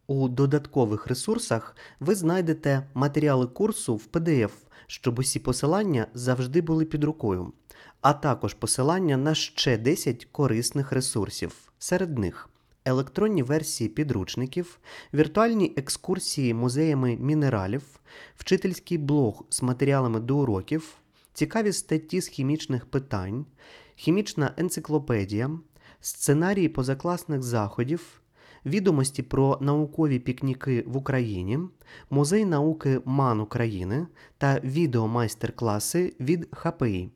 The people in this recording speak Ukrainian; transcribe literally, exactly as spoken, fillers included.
У додаткових ресурсах ви знайдете матеріали курсу в пі ді еф, щоб усі посилання завжди були під рукою, а також посилання на ще десять корисних ресурсів. Серед них електронні версії підручників, віртуальні екскурсії музеями мінералів, вчительський блог з матеріалами до уроків, цікаві статті з хімічних питань, хімічна енциклопедія, сценарії позакласних заходів, відомості про наукові пікніки в Україні, Музей науки МАН України та відеомайстер-класи від ха пе і.